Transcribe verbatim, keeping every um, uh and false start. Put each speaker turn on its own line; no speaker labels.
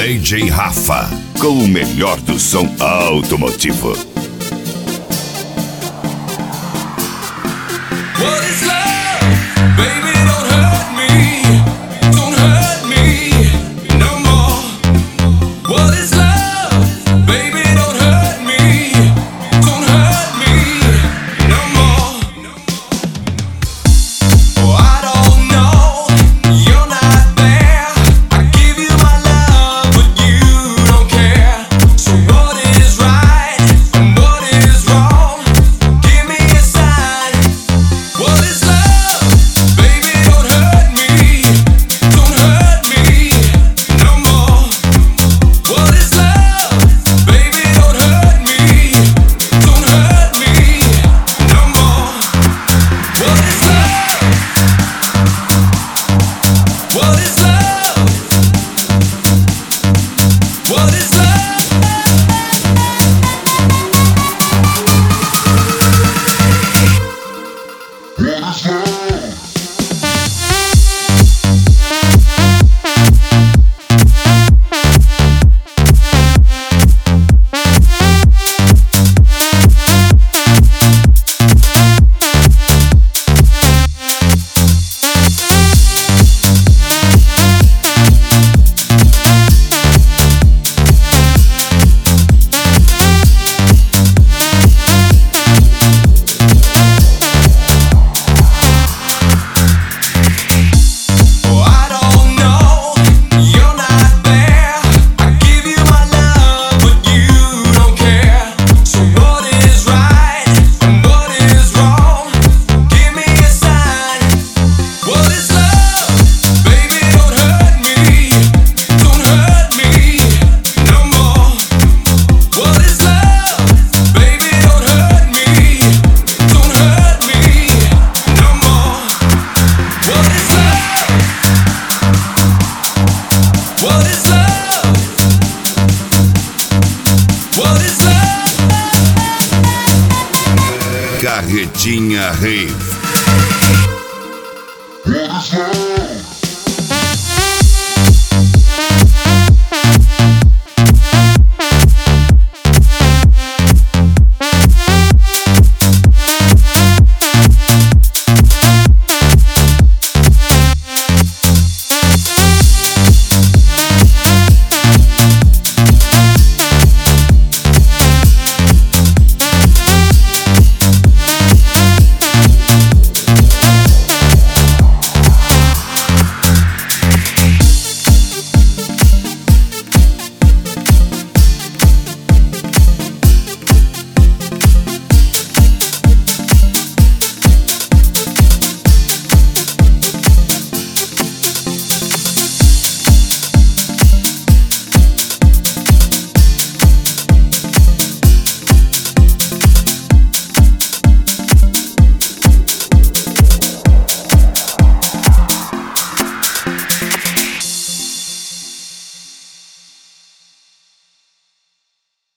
D J Rafa, com o melhor do som automotivo.
What is love? Baby, don't hurt me. Don't hurt me no more. What is love? Baby, don't hurt me. Don't hurt me no more. Oh, I don't know. You're not there. I give you my love, but you don't care. So what is right and what is wrong? Give me a sign. What is love? Baby, don't hurt me. Don't hurt me no more. What is love? Baby, don't hurt me. Don't hurt me no more. What is love? What is love? What is love? Oh, I don't know. You're not there. I give you my love, but you don't care. So what is right and what is wrong? Give me a sign. What is love? Baby, don't hurt me. Don't hurt me no more. What is love? Baby, don't hurt me. Don't hurt me no more. What is love? What is love? What is love?
Carretinha Rave.
What is love?